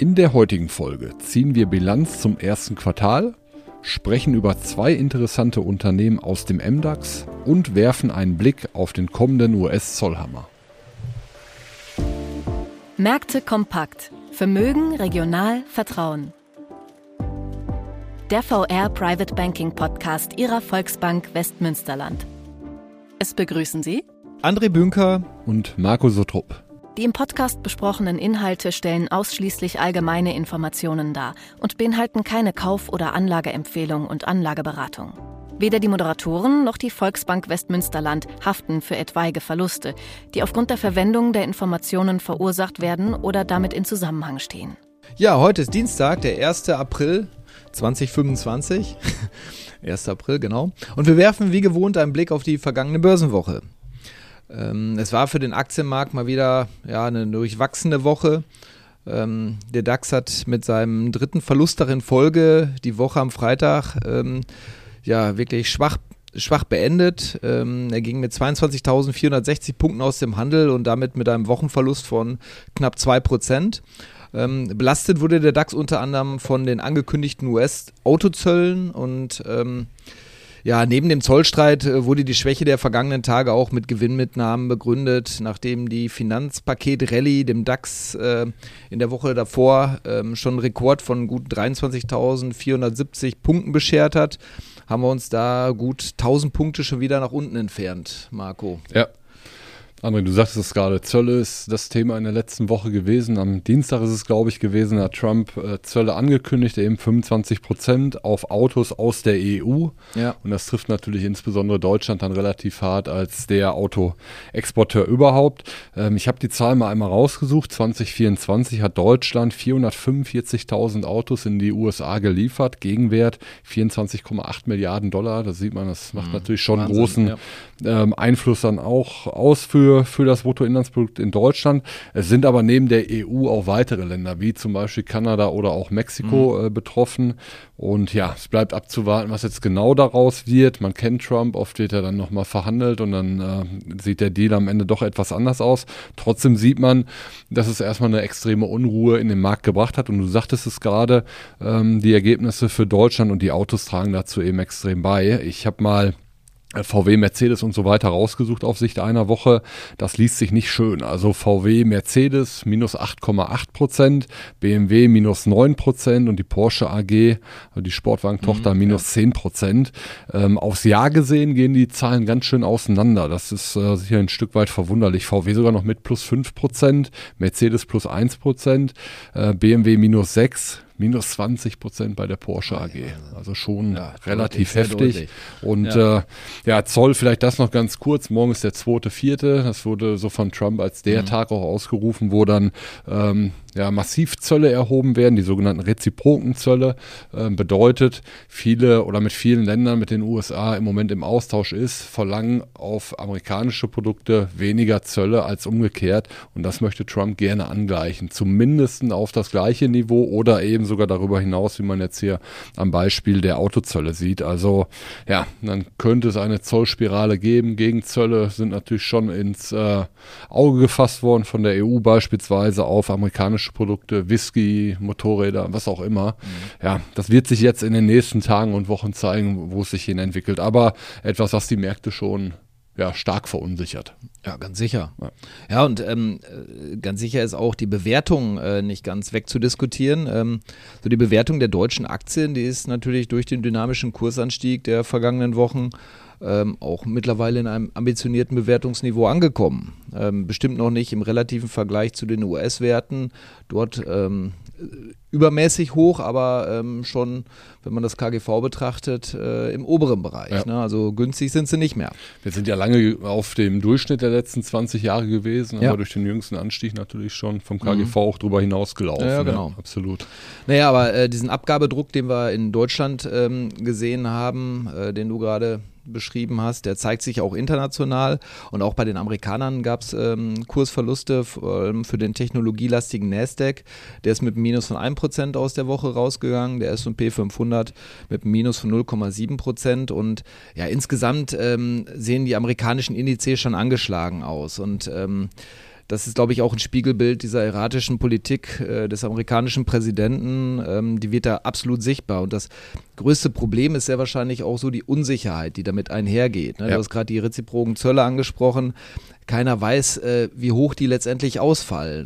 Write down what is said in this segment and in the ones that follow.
In der heutigen Folge ziehen wir Bilanz zum ersten Quartal, sprechen über 2 interessante Unternehmen aus dem MDAX und werfen einen Blick auf den kommenden US-Zollhammer. Märkte kompakt. Vermögen, regional, Vertrauen. Der VR Private Banking Podcast Ihrer Volksbank Westmünsterland. Es begrüßen Sie André Bünker und Marco Sottrup. Die im Podcast besprochenen Inhalte stellen ausschließlich allgemeine Informationen dar und beinhalten keine Kauf- oder Anlageempfehlung und Anlageberatung. Weder die Moderatoren noch die Volksbank Westmünsterland haften für etwaige Verluste, die aufgrund der Verwendung der Informationen verursacht werden oder damit in Zusammenhang stehen. Ja, heute ist Dienstag, der 1. April 2025. 1. April, genau. Und wir werfen wie gewohnt einen Blick auf die vergangene Börsenwoche. Es war für den Aktienmarkt mal wieder eine durchwachsene Woche. Der DAX hat mit seinem 3. Verlust in Folge die Woche am Freitag wirklich schwach beendet. Er ging mit 22.460 Punkten aus dem Handel und damit mit einem Wochenverlust von knapp 2%. Belastet wurde der DAX unter anderem von den angekündigten US-Autozöllen und neben dem Zollstreit wurde die Schwäche der vergangenen Tage auch mit Gewinnmitnahmen begründet, nachdem die Finanzpaket-Rallye dem DAX in der Woche davor schon einen Rekord von gut 23.470 Punkten beschert hat, haben wir uns da gut 1.000 Punkte schon wieder nach unten entfernt, Marco. Ja. André, du sagtest es gerade, Zölle ist das Thema in der letzten Woche gewesen. Am Dienstag ist es, glaube ich, gewesen, da hat Trump Zölle angekündigt, eben 25% auf Autos aus der EU. Ja. Und das trifft natürlich insbesondere Deutschland dann relativ hart als der Autoexporteur überhaupt. Ich habe die Zahl mal einmal rausgesucht. 2024 hat Deutschland 445.000 Autos in die USA geliefert. Gegenwert 24,8 Milliarden Dollar. Da sieht man, das macht natürlich schon Wahnsinn, großen Einfluss dann auch aus für das Bruttoinlandsprodukt in Deutschland. Es sind aber neben der EU auch weitere Länder, wie zum Beispiel Kanada oder auch Mexiko betroffen. Und ja, es bleibt abzuwarten, was jetzt genau daraus wird. Man kennt Trump, oft wird er dann nochmal verhandelt und dann sieht der Deal am Ende doch etwas anders aus. Trotzdem sieht man, dass es erstmal eine extreme Unruhe in den Markt gebracht hat. Und du sagtest es gerade, die Ergebnisse für Deutschland und die Autos tragen dazu eben extrem bei. Ich habe mal VW, Mercedes und so weiter rausgesucht auf Sicht einer Woche. Das liest sich nicht schön. Also VW, Mercedes minus 8,8%, BMW minus 9% und die Porsche AG, die Sportwagentochter, minus 10%. Aufs Jahr gesehen gehen die Zahlen ganz schön auseinander. Das ist sicher ein Stück weit verwunderlich. VW sogar noch mit plus 5%, Mercedes plus 1%, BMW minus 6%. Minus 20% bei der Porsche AG. Also schon relativ heftig. Und Zoll, vielleicht das noch ganz kurz. Morgen ist der 2.4. Das wurde so von Trump als der Tag auch ausgerufen, wo dann massiv Zölle erhoben werden, die sogenannten Reziprokenzölle. Bedeutet, mit vielen Ländern, mit den USA im Moment im Austausch ist, verlangen auf amerikanische Produkte weniger Zölle als umgekehrt. Und das möchte Trump gerne angleichen. Zumindest auf das gleiche Niveau oder eben sogar darüber hinaus, wie man jetzt hier am Beispiel der Autozölle sieht. Also dann könnte es eine Zollspirale geben. Gegenzölle sind natürlich schon ins Auge gefasst worden von der EU beispielsweise auf amerikanische Produkte, Whisky, Motorräder, was auch immer. Ja, das wird sich jetzt in den nächsten Tagen und Wochen zeigen, wo es sich hin entwickelt. Aber etwas, was die Märkte schon stark verunsichert. Ja, ganz sicher. Ja, und ganz sicher ist auch die Bewertung nicht ganz wegzudiskutieren. So die Bewertung der deutschen Aktien, die ist natürlich durch den dynamischen Kursanstieg der vergangenen Wochen auch mittlerweile in einem ambitionierten Bewertungsniveau angekommen. Bestimmt noch nicht im relativen Vergleich zu den US-Werten. Dort übermäßig hoch, aber schon, wenn man das KGV betrachtet, im oberen Bereich. Ja. Ne? Also günstig sind sie nicht mehr. Wir sind ja lange auf dem Durchschnitt der letzten 20 Jahre gewesen, aber durch den jüngsten Anstieg natürlich schon vom KGV auch drüber hinaus gelaufen. Ja, genau. Ja, absolut. Naja, aber diesen Abgabedruck, den wir in Deutschland gesehen haben, den du gerade beschrieben hast, der zeigt sich auch international und auch bei den Amerikanern gab es Kursverluste, vor allem für den technologielastigen Nasdaq. Der ist mit einem Minus von 1% aus der Woche rausgegangen, der S&P 500 mit einem Minus von 0,7% und insgesamt sehen die amerikanischen Indizes schon angeschlagen aus und das ist, glaube ich, auch ein Spiegelbild dieser erratischen Politik des amerikanischen Präsidenten. Die wird da absolut sichtbar. Und das größte Problem ist sehr wahrscheinlich auch so die Unsicherheit, die damit einhergeht. Ne? Du hast gerade die reziproken Zölle angesprochen. Keiner weiß, wie hoch die letztendlich ausfallen.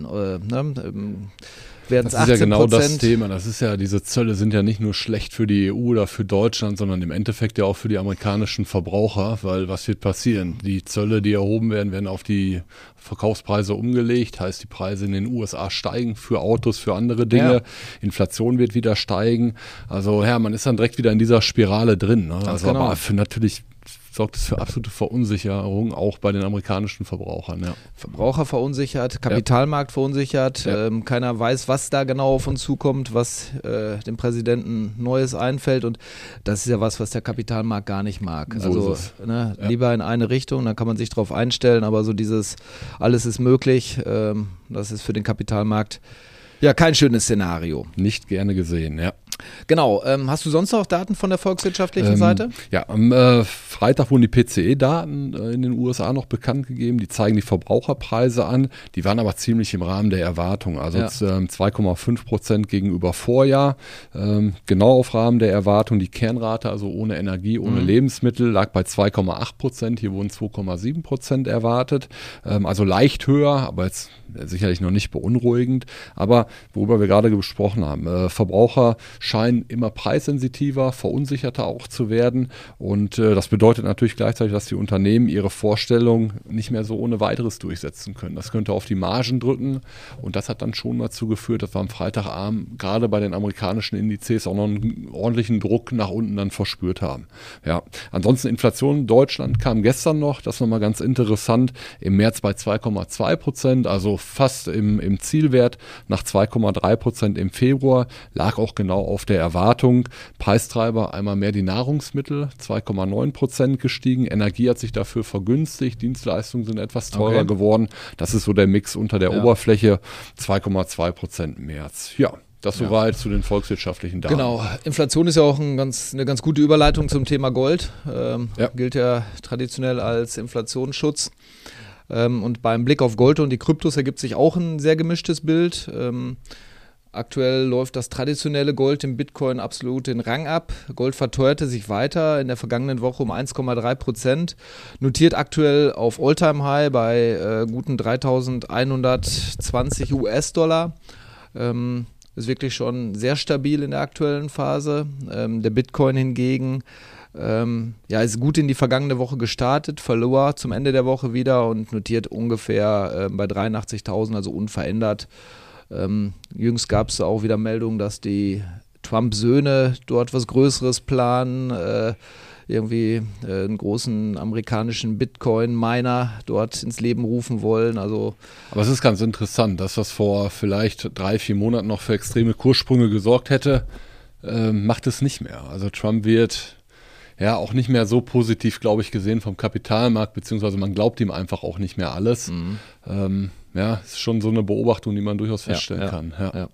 Das ist ja genau das Thema. Das ist ja, diese Zölle sind ja nicht nur schlecht für die EU oder für Deutschland, sondern im Endeffekt ja auch für die amerikanischen Verbraucher, weil was wird passieren? Die Zölle, die erhoben werden, werden auf die Verkaufspreise umgelegt, heißt die Preise in den USA steigen für Autos, für andere Dinge. Ja. Inflation wird wieder steigen. Also ja, man ist dann direkt wieder in dieser Spirale drin. Ne? Also genau. Aber natürlich sorgt es für absolute Verunsicherung, auch bei den amerikanischen Verbrauchern. Ja. Verbraucher verunsichert, Kapitalmarkt verunsichert, keiner weiß, was da genau auf uns zukommt, was dem Präsidenten Neues einfällt und das ist ja was der Kapitalmarkt gar nicht mag. So lieber in eine Richtung, dann kann man sich drauf einstellen, aber so dieses alles ist möglich, das ist für den Kapitalmarkt ja kein schönes Szenario. Nicht gerne gesehen, ja. Genau, hast du sonst noch Daten von der volkswirtschaftlichen Seite? Ja, am Freitag wurden die PCE-Daten in den USA noch bekannt gegeben, die zeigen die Verbraucherpreise an, die waren aber ziemlich im Rahmen der Erwartung, also 2,5% gegenüber Vorjahr, genau auf Rahmen der Erwartung, die Kernrate, also ohne Energie, ohne Lebensmittel, lag bei 2,8%, hier wurden 2,7% erwartet, also leicht höher, aber jetzt sicherlich noch nicht beunruhigend, aber worüber wir gerade gesprochen haben, Verbraucher scheinen immer preissensitiver, verunsicherter auch zu werden und das bedeutet natürlich gleichzeitig, dass die Unternehmen ihre Vorstellungen nicht mehr so ohne weiteres durchsetzen können. Das könnte auf die Margen drücken und das hat dann schon dazu geführt, dass wir am Freitagabend gerade bei den amerikanischen Indizes auch noch einen ordentlichen Druck nach unten dann verspürt haben. Ja, ansonsten Inflation in Deutschland kam gestern noch, das ist nochmal ganz interessant, im März bei 2,2%, also fast im Zielwert, nach 2,3% im Februar, lag auch genau auf der Erwartung. Preistreiber einmal mehr die Nahrungsmittel, 2,9% gestiegen. Energie hat sich dafür vergünstigt. Dienstleistungen sind etwas teurer geworden. Das ist so der Mix unter der Oberfläche. 2,2% im März. Ja. Das soweit zu den volkswirtschaftlichen Daten. Genau, Inflation ist ja auch eine ganz gute Überleitung zum Thema Gold. Gilt ja traditionell als Inflationsschutz. Und beim Blick auf Gold und die Kryptos ergibt sich auch ein sehr gemischtes Bild. Aktuell läuft das traditionelle Gold im Bitcoin absolut den Rang ab. Gold verteuerte sich weiter in der vergangenen Woche um 1,3%, notiert aktuell auf All-Time-High bei guten 3.120 US-Dollar. Ist wirklich schon sehr stabil in der aktuellen Phase. Der Bitcoin hingegen ist gut in die vergangene Woche gestartet, verlor zum Ende der Woche wieder und notiert ungefähr bei 83.000, also unverändert. Jüngst gab es auch wieder Meldungen, dass die Trump-Söhne dort was Größeres planen, irgendwie einen großen amerikanischen Bitcoin-Miner dort ins Leben rufen wollen. Aber es ist ganz interessant, dass das vor vielleicht 3-4 Monaten noch für extreme Kurssprünge gesorgt hätte, macht es nicht mehr. Also Trump wird ja auch nicht mehr so positiv, glaube ich, gesehen vom Kapitalmarkt, beziehungsweise man glaubt ihm einfach auch nicht mehr alles. Ist schon so eine Beobachtung, die man durchaus feststellen kann.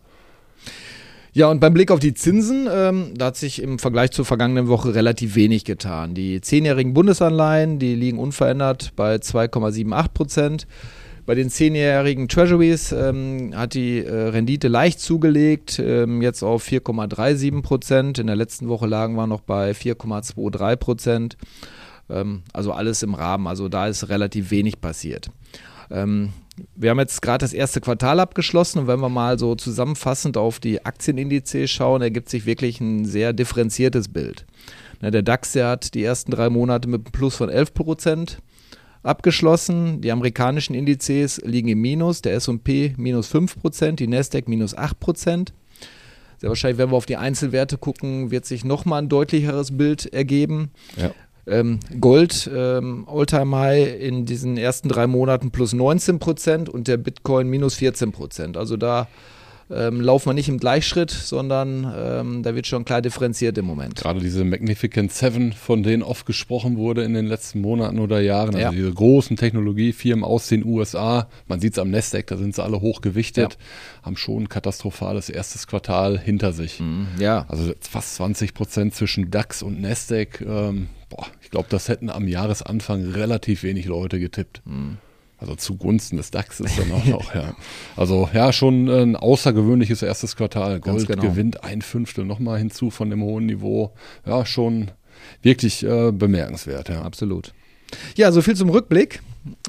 Ja, und beim Blick auf die Zinsen, da hat sich im Vergleich zur vergangenen Woche relativ wenig getan. Die 10-jährigen Bundesanleihen, die liegen unverändert bei 2,78%. Bei den 10-jährigen Treasuries hat die Rendite leicht zugelegt, jetzt auf 4,37%. In der letzten Woche lagen wir noch bei 4,23%. Also alles im Rahmen, also da ist relativ wenig passiert. Wir haben jetzt gerade das erste Quartal abgeschlossen und wenn wir mal so zusammenfassend auf die Aktienindizes schauen, ergibt sich wirklich ein sehr differenziertes Bild. Der DAX, der hat die ersten 3 Monate mit einem Plus von 11% abgeschlossen. Die amerikanischen Indizes liegen im Minus, der S&P minus 5%, die Nasdaq minus 8%. Sehr wahrscheinlich, wenn wir auf die Einzelwerte gucken, wird sich nochmal ein deutlicheres Bild ergeben. Ja. Gold, All-Time-High in diesen ersten 3 Monaten plus 19% und der Bitcoin minus 14%. Also da laufen wir nicht im Gleichschritt, sondern da wird schon klar differenziert im Moment. Gerade diese Magnificent Seven, von denen oft gesprochen wurde in den letzten Monaten oder Jahren, also diese großen Technologiefirmen aus den USA, man sieht es am Nasdaq, da sind sie alle hochgewichtet, haben schon ein katastrophales erstes Quartal hinter sich. Also fast 20% zwischen DAX und Nasdaq, ich glaube, das hätten am Jahresanfang relativ wenig Leute getippt. Also zugunsten des DAXes dann auch noch, ja. Also ja, schon ein außergewöhnliches erstes Quartal. Gold gewinnt 1/5 nochmal hinzu von dem hohen Niveau. Ja, schon wirklich bemerkenswert, ja. Absolut. Ja, so viel zum Rückblick.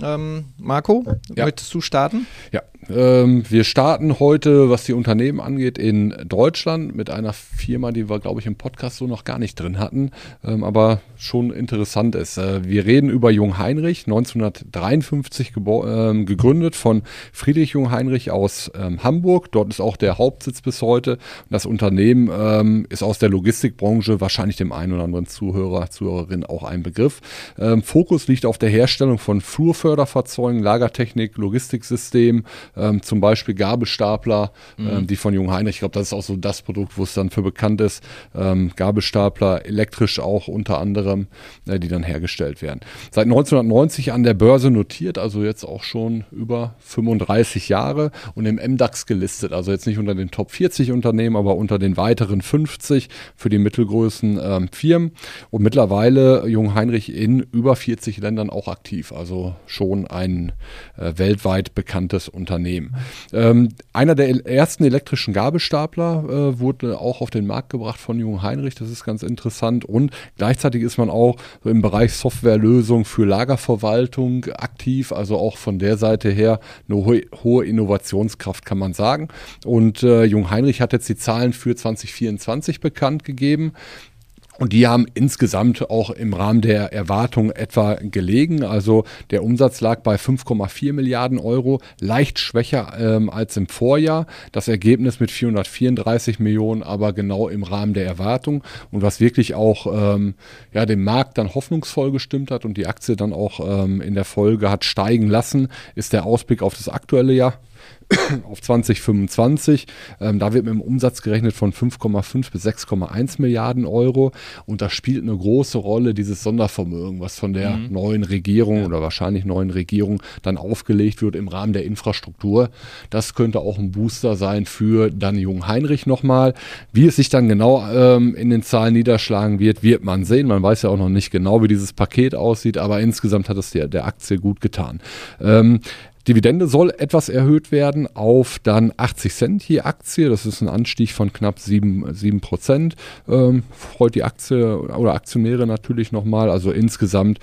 Marco, möchtest du starten? Ja, wir starten heute, was die Unternehmen angeht, in Deutschland mit einer Firma, die wir, glaube ich, im Podcast so noch gar nicht drin hatten, aber schon interessant ist. Wir reden über Jungheinrich, 1953 gegründet von Friedrich Jungheinrich aus Hamburg. Dort ist auch der Hauptsitz bis heute. Das Unternehmen ist aus der Logistikbranche, wahrscheinlich dem einen oder anderen Zuhörer, Zuhörerin auch ein Begriff. Fokus liegt auf der Herstellung von Flurförderfahrzeugen, Lagertechnik, Logistiksystem, zum Beispiel Gabelstapler, die von Jungheinrich, ich glaube, das ist auch so das Produkt, wo es dann für bekannt ist, Gabelstapler, elektrisch auch unter anderem, die dann hergestellt werden. Seit 1990 an der Börse notiert, also jetzt auch schon über 35 Jahre und im MDAX gelistet, also jetzt nicht unter den Top 40 Unternehmen, aber unter den weiteren 50 für die mittelgroßen Firmen und mittlerweile Jungheinrich in über 40 Ländern auch aktiv, also schon ein weltweit bekanntes Unternehmen. Einer der ersten elektrischen Gabelstapler wurde auch auf den Markt gebracht von Jungheinrich, das ist ganz interessant und gleichzeitig ist man auch so im Bereich Softwarelösung für Lagerverwaltung aktiv, also auch von der Seite her eine hohe Innovationskraft, kann man sagen. Und Jungheinrich hat jetzt die Zahlen für 2024 bekannt gegeben. Und die haben insgesamt auch im Rahmen der Erwartung etwa gelegen. Also der Umsatz lag bei 5,4 Milliarden Euro, leicht schwächer als im Vorjahr. Das Ergebnis mit 434 Millionen, aber genau im Rahmen der Erwartung. Und was wirklich auch den Markt dann hoffnungsvoll gestimmt hat und die Aktie dann auch in der Folge hat steigen lassen, ist der Ausblick auf das aktuelle Jahr. Auf 2025. Da wird mit einem Umsatz gerechnet von 5,5 bis 6,1 Milliarden Euro. Und da spielt eine große Rolle dieses Sondervermögen, was von der neuen Regierung oder wahrscheinlich neuen Regierung dann aufgelegt wird im Rahmen der Infrastruktur. Das könnte auch ein Booster sein für dann Jungheinrich nochmal. Wie es sich dann genau in den Zahlen niederschlagen wird man sehen. Man weiß ja auch noch nicht genau, wie dieses Paket aussieht, aber insgesamt hat es der Aktie gut getan. Dividende soll etwas erhöht werden auf dann 80 Cent je Aktie. Das ist ein Anstieg von knapp 7%. Freut die Aktie oder Aktionäre natürlich nochmal. Also insgesamt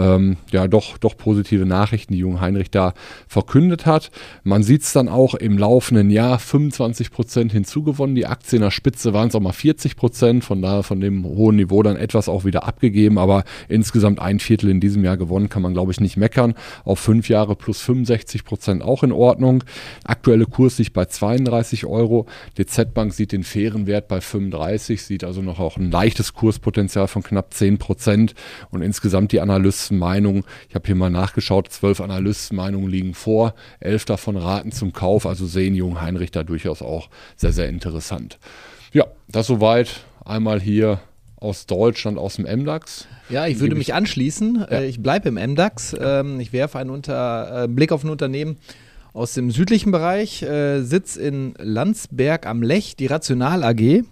doch positive Nachrichten, die Jungheinrich da verkündet hat. Man sieht es dann auch im laufenden Jahr 25% hinzugewonnen. Die Aktie in der Spitze waren es auch mal 40%. Von daher von dem hohen Niveau dann etwas auch wieder abgegeben. Aber insgesamt 1/4 in diesem Jahr gewonnen, kann man glaube ich nicht meckern. Auf 5 Jahre plus 65% auch in Ordnung. Aktuelle Kurs liegt bei 32 Euro. DZ Bank sieht den fairen Wert bei 35, sieht also noch auch ein leichtes Kurspotenzial von knapp 10%. Und insgesamt die Analystenmeinung, ich habe hier mal nachgeschaut, 12 Analystenmeinungen liegen vor, 11 davon raten zum Kauf, also sehen Jungheinrich da durchaus auch sehr, sehr interessant. Ja, das soweit einmal hier aus Deutschland, aus dem MDAX. Ja, ich würde mich anschließen. Ja. Ich bleibe im MDAX. Ich werfe einen Blick auf ein Unternehmen aus dem südlichen Bereich. Sitz in Landsberg am Lech, die Rational AG.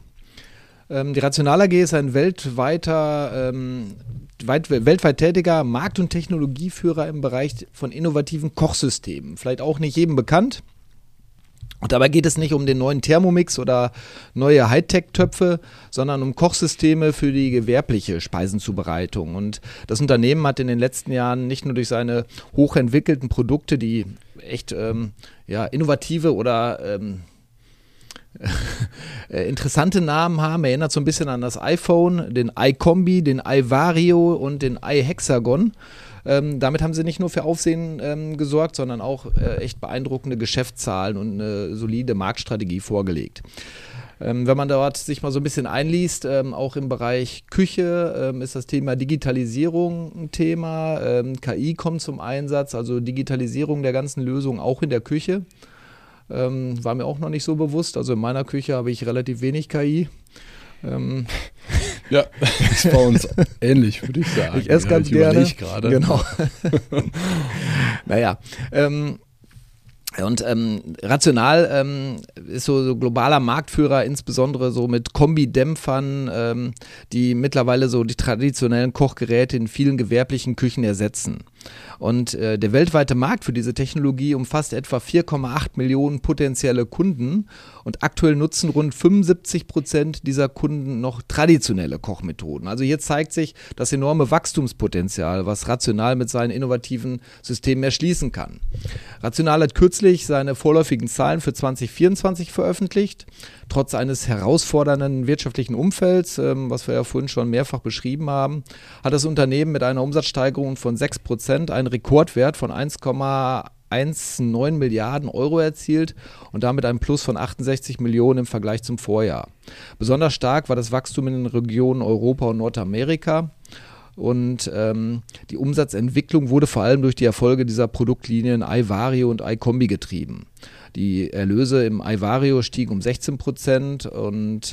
Die Rational AG ist ein weltweit tätiger Markt- und Technologieführer im Bereich von innovativen Kochsystemen. Vielleicht auch nicht jedem bekannt. Und dabei geht es nicht um den neuen Thermomix oder neue Hightech-Töpfe, sondern um Kochsysteme für die gewerbliche Speisenzubereitung. Und das Unternehmen hat in den letzten Jahren nicht nur durch seine hochentwickelten Produkte, die echt innovative oder interessante Namen haben, erinnert so ein bisschen an das iPhone, den iCombi, den iVario und den iHexagon. Damit haben sie nicht nur für Aufsehen gesorgt, sondern auch echt beeindruckende Geschäftszahlen und eine solide Marktstrategie vorgelegt. Wenn man dort sich mal so ein bisschen einliest, auch im Bereich Küche ist das Thema Digitalisierung ein Thema. KI kommt zum Einsatz, also Digitalisierung der ganzen Lösung auch in der Küche. War mir auch noch nicht so bewusst. Also in meiner Küche habe ich relativ wenig KI. Ja, das ist bei uns ähnlich, würde ich sagen. Ich esse ganz gerne. Gerade. Genau. Naja. Rational ist so globaler Marktführer, insbesondere so mit Kombidämpfern, die mittlerweile so die traditionellen Kochgeräte in vielen gewerblichen Küchen ersetzen. Und der weltweite Markt für diese Technologie umfasst etwa 4,8 Millionen potenzielle Kunden und aktuell nutzen rund 75% dieser Kunden noch traditionelle Kochmethoden. Also hier zeigt sich das enorme Wachstumspotenzial, was Rational mit seinen innovativen Systemen erschließen kann. Rational hat kürzlich seine vorläufigen Zahlen für 2024 veröffentlicht. Trotz eines herausfordernden wirtschaftlichen Umfelds, was wir ja vorhin schon mehrfach beschrieben haben, hat das Unternehmen mit einer Umsatzsteigerung von 6% einen Rekordwert von 1,19 Milliarden Euro erzielt und damit einen Plus von 68 Millionen im Vergleich zum Vorjahr. Besonders stark war das Wachstum in den Regionen Europa und Nordamerika. Und die Umsatzentwicklung wurde vor allem durch die Erfolge dieser Produktlinien iVario und iCombi getrieben. Die Erlöse im iVario stiegen um 16% und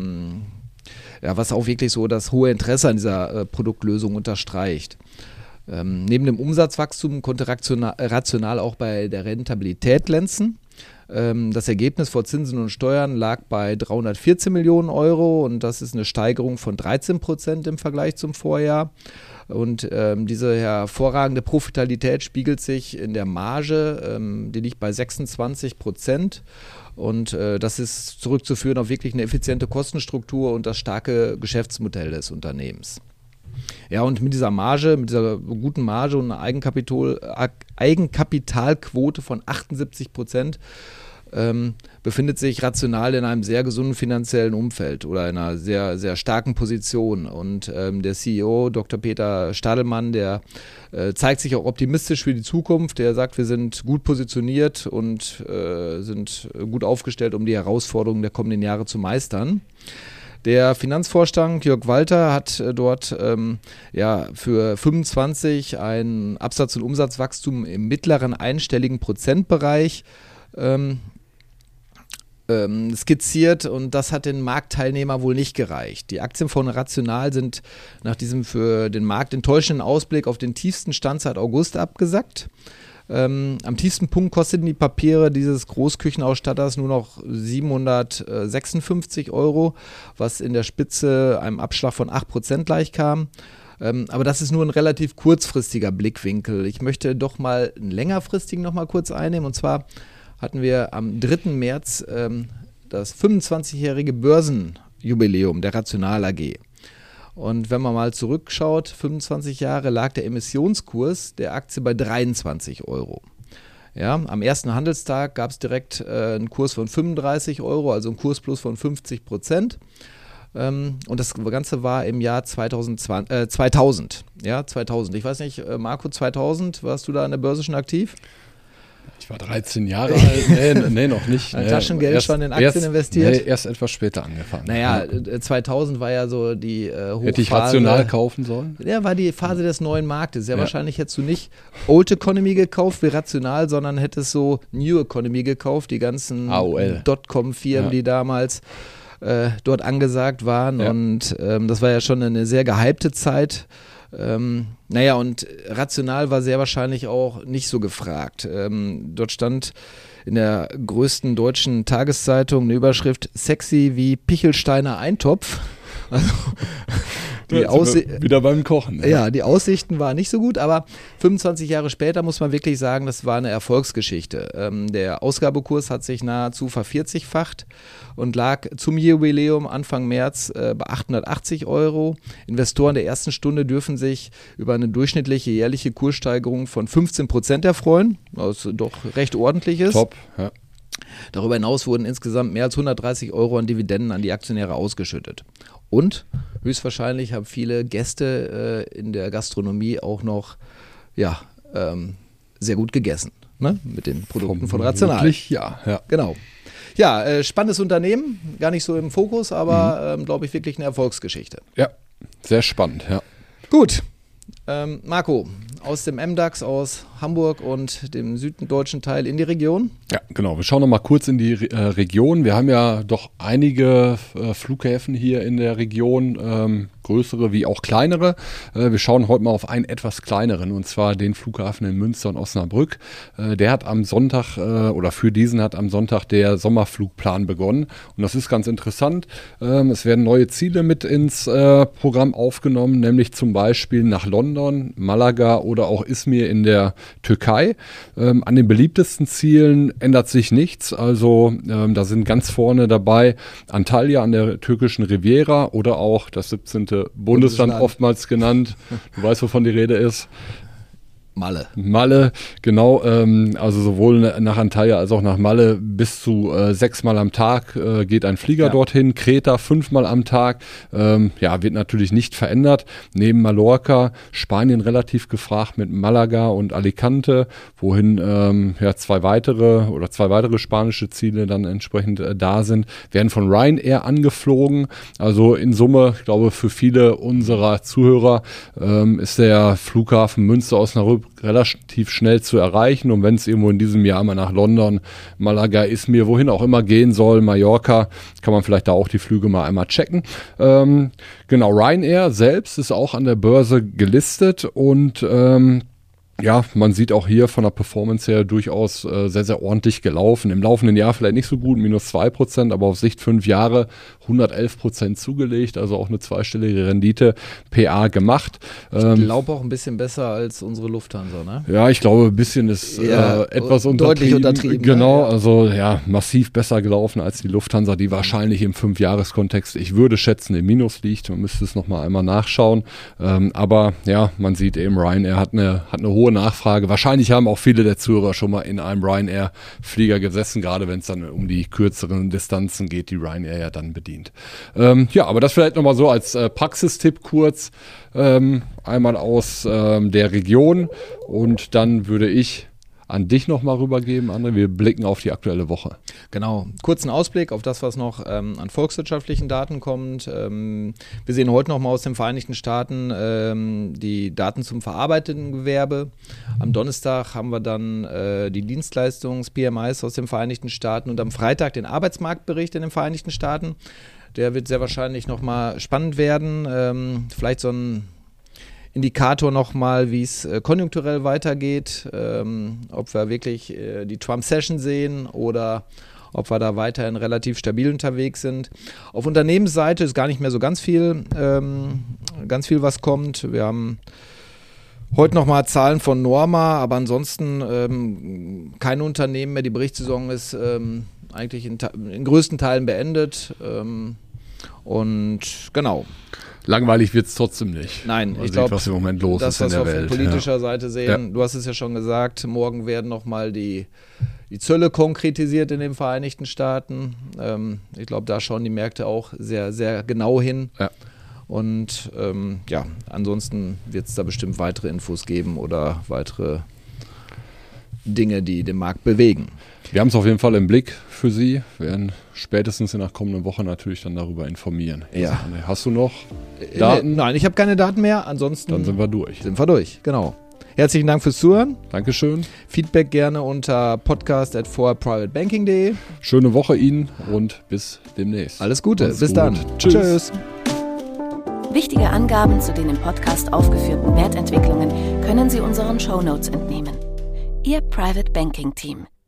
was auch wirklich so das hohe Interesse an dieser Produktlösung unterstreicht. Neben dem Umsatzwachstum konnte Rational auch bei der Rentabilität glänzen. Das Ergebnis vor Zinsen und Steuern lag bei 314 Millionen Euro und das ist eine Steigerung von 13% im Vergleich zum Vorjahr. Und diese hervorragende Profitabilität spiegelt sich in der Marge, die liegt bei 26%. Und das ist zurückzuführen auf wirklich eine effiziente Kostenstruktur und das starke Geschäftsmodell des Unternehmens. Ja, und mit dieser Marge, mit dieser guten Marge und einer Eigenkapitalquote von 78% befindet sich Rational in einem sehr gesunden finanziellen Umfeld oder in einer sehr, sehr starken Position. Und der CEO, Dr. Peter Stadelmann, der zeigt sich auch optimistisch für die Zukunft. Der sagt, wir sind gut positioniert und sind gut aufgestellt, um die Herausforderungen der kommenden Jahre zu meistern. Der Finanzvorstand Jörg Walter hat dort für 25 einen Absatz- und Umsatzwachstum im mittleren einstelligen Prozentbereich skizziert und das hat den Marktteilnehmer wohl nicht gereicht. Die Aktien von Rational sind nach diesem für den Markt enttäuschenden Ausblick auf den tiefsten Stand seit August abgesackt. Am tiefsten Punkt kosteten die Papiere dieses Großküchenausstatters nur noch 756 Euro, was in der Spitze einem Abschlag von 8% gleichkam. Aber das ist nur ein relativ kurzfristiger Blickwinkel. Ich möchte doch mal einen längerfristigen noch mal kurz einnehmen. Und zwar hatten wir am 3. März das 25-jährige Börsenjubiläum der Rational AG. Und wenn man mal zurückschaut, 25 Jahre lag der Emissionskurs der Aktie bei 23 Euro. Ja, am ersten Handelstag gab es direkt einen Kurs von 35 Euro, also einen Kursplus von 50%. Und das Ganze war im Jahr 2000. Ja, 2000. Ich weiß nicht, Marco, 2000, warst du da an der Börse schon aktiv? Ich war 13 Jahre alt, nee, noch nicht. Taschengeld schon in Aktien investiert? Erst etwas später angefangen. Naja, 2000 war ja so die Hochphase. Hätte ich Rational kaufen sollen? Ja, war die Phase des neuen Marktes. Ja, wahrscheinlich hättest du nicht Old Economy gekauft wie Rational, sondern hättest so New Economy gekauft, die ganzen Dotcom-Firmen, die damals dort angesagt waren. Ja. Und das war ja schon eine sehr gehypte Zeit. Und Rational war sehr wahrscheinlich auch nicht so gefragt. Dort stand in der größten deutschen Tageszeitung eine Überschrift sexy wie Pichelsteiner Eintopf. Also wieder beim Kochen. Ne? Ja, die Aussichten waren nicht so gut, aber 25 Jahre später muss man wirklich sagen, das war eine Erfolgsgeschichte. Der Ausgabekurs hat sich nahezu vervierzigfacht und lag zum Jubiläum Anfang März bei 880 Euro. Investoren der ersten Stunde dürfen sich über eine durchschnittliche jährliche Kurssteigerung von 15% erfreuen, was doch recht ordentlich ist. Top, ja. Darüber hinaus wurden insgesamt mehr als 130 Euro an Dividenden an die Aktionäre ausgeschüttet. Und höchstwahrscheinlich haben viele Gäste in der Gastronomie auch noch sehr gut gegessen, ne? Mit den Produkten von Rational. Ja. Genau. Ja, spannendes Unternehmen, gar nicht so im Fokus, aber glaube ich wirklich eine Erfolgsgeschichte. Ja, sehr spannend, ja. Gut, Marco, aus dem MDAX, aus Hamburg und dem süddeutschen Teil in die Region? Ja, genau. Wir schauen noch mal kurz in die Region. Wir haben ja doch einige Flughäfen hier in der Region, größere wie auch kleinere. Wir schauen heute mal auf einen etwas kleineren, und zwar den Flughafen in Münster und Osnabrück. Der hat am Sonntag oder für diesen hat am Sonntag der Sommerflugplan begonnen. Und das ist ganz interessant. Es werden neue Ziele mit ins Programm aufgenommen, nämlich zum Beispiel nach London, Malaga oder auch Izmir in der Türkei. An den beliebtesten Zielen ändert sich nichts. Also da sind ganz vorne dabei Antalya an der türkischen Riviera oder auch das 17. Bundesland oftmals genannt. Du weißt, wovon die Rede ist. Malle, genau. Also sowohl nach Antalya als auch nach Malle bis zu 6-mal am Tag geht ein Flieger dorthin. Kreta 5-mal am Tag. Wird natürlich nicht verändert. Neben Mallorca, Spanien relativ gefragt mit Malaga und Alicante, wohin zwei weitere spanische Ziele dann entsprechend da sind, werden von Ryanair angeflogen. Also in Summe, ich glaube, für viele unserer Zuhörer ist der Flughafen Münster-Osnabrück relativ schnell zu erreichen, und wenn es irgendwo in diesem Jahr mal nach London, Malaga, Izmir, wohin auch immer gehen soll, Mallorca, kann man vielleicht da auch die Flüge mal einmal checken. Genau, Ryanair selbst ist auch an der Börse gelistet und man sieht auch hier von der Performance her durchaus sehr, sehr ordentlich gelaufen. Im laufenden Jahr vielleicht nicht so gut, -2%, aber auf Sicht 5 Jahre 111% zugelegt, also auch eine zweistellige Rendite PA gemacht. Ich glaube auch ein bisschen besser als unsere Lufthansa, ne? Ja, ich glaube, ein bisschen ist etwas deutlich untertrieben. Genau, also massiv besser gelaufen als die Lufthansa, die wahrscheinlich im 5-Jahres-Kontext, ich würde schätzen, im Minus liegt. Man müsste es nochmal einmal nachschauen. Aber man sieht eben, Ryanair hat eine hohe Nachfrage. Wahrscheinlich haben auch viele der Zuhörer schon mal in einem Ryanair-Flieger gesessen, gerade wenn es dann um die kürzeren Distanzen geht, die Ryanair ja dann bedient. Aber das vielleicht nochmal so als Praxistipp kurz, einmal aus der Region, und dann würde ich an dich nochmal rübergeben, André. Wir blicken auf die aktuelle Woche. Genau, kurzen Ausblick auf das, was noch an volkswirtschaftlichen Daten kommt. Wir sehen heute nochmal aus den Vereinigten Staaten die Daten zum verarbeiteten Gewerbe. Am Donnerstag haben wir dann die Dienstleistungs-PMIs aus den Vereinigten Staaten und am Freitag den Arbeitsmarktbericht in den Vereinigten Staaten. Der wird sehr wahrscheinlich nochmal spannend werden. Vielleicht so ein Indikator nochmal, wie es konjunkturell weitergeht, ob wir wirklich die Trump-Session sehen oder ob wir da weiterhin relativ stabil unterwegs sind. Auf Unternehmensseite ist gar nicht mehr so ganz viel, was kommt. Wir haben heute nochmal Zahlen von Norma, aber ansonsten keine Unternehmen mehr. Die Berichtssaison ist eigentlich in größten Teilen beendet. Und genau. Langweilig wird es trotzdem nicht. Nein, ich glaube, was im Moment los ist in der Welt. Das, was wir von politischer Seite sehen, du hast es ja schon gesagt, morgen werden nochmal die Zölle konkretisiert in den Vereinigten Staaten. Ich glaube, da schauen die Märkte auch sehr, sehr genau hin. Ja. Und ansonsten wird es da bestimmt weitere Infos geben oder weitere Dinge, die den Markt bewegen. Wir haben es auf jeden Fall im Blick für Sie. Wir werden spätestens in der kommenden Woche natürlich dann darüber informieren. Ja. Hast du noch Daten? Nein, ich habe keine Daten mehr. Ansonsten dann sind wir durch. Genau. Herzlichen Dank fürs Zuhören. Dankeschön. Feedback gerne unter podcast@4privatebanking.de. Schöne Woche Ihnen und bis demnächst. Alles Gute. Bis gut. Dann. Tschüss. Wichtige Angaben zu den im Podcast aufgeführten Wertentwicklungen können Sie unseren Shownotes entnehmen. Ihr Private Banking Team.